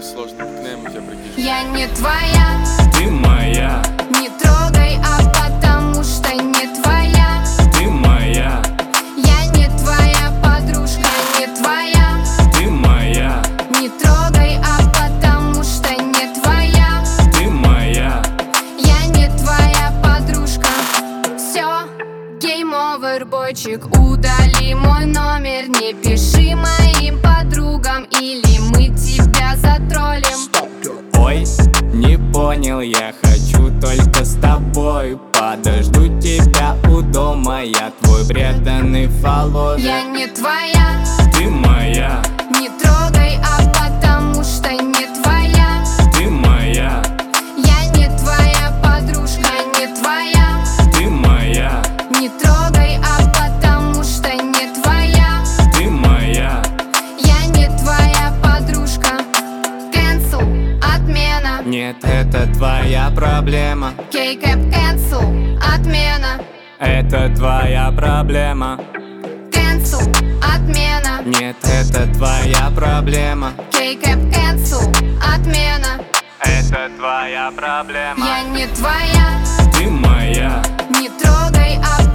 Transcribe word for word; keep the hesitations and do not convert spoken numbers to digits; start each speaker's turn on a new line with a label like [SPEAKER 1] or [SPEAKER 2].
[SPEAKER 1] сложный никнейм у тебя, прикинь.
[SPEAKER 2] Я не твоя,
[SPEAKER 3] ты моя,
[SPEAKER 2] не трогай, а потому что не твоя.
[SPEAKER 3] ты моя,
[SPEAKER 2] Я не твоя подружка, не твоя.
[SPEAKER 3] ты моя,
[SPEAKER 2] Не трогай, а потому что не твоя.
[SPEAKER 3] ты моя.
[SPEAKER 2] Я не твоя подружка. Все, гейм овер, бойчик, удали мой номер. Не пиши моим подругам, или мы тебя затроллим.
[SPEAKER 3] Ой, не понял, я хочу только с тобой. Подожду тебя у дома, я твой преданный фолловер.
[SPEAKER 2] Я не твоя,
[SPEAKER 3] Ты моя,
[SPEAKER 2] не трогай, а потому что не твоя.
[SPEAKER 3] ты моя,
[SPEAKER 2] Я не твоя подружка, не твоя.
[SPEAKER 3] ты моя,
[SPEAKER 2] Не трогай, а потому что не твоя.
[SPEAKER 3] ты моя.
[SPEAKER 2] Я не твоя подружка. Cancel, отмена.
[SPEAKER 3] Нет, это твоя проблема,
[SPEAKER 2] Кей-кэп, cancel, отмена.
[SPEAKER 3] это твоя проблема.
[SPEAKER 2] Cancel, отмена.
[SPEAKER 3] Нет, это твоя проблема,
[SPEAKER 2] Кей-кэп, cancel, отмена.
[SPEAKER 3] это твоя проблема.
[SPEAKER 2] Я не твоя,
[SPEAKER 3] Ты моя,
[SPEAKER 2] не трогай, а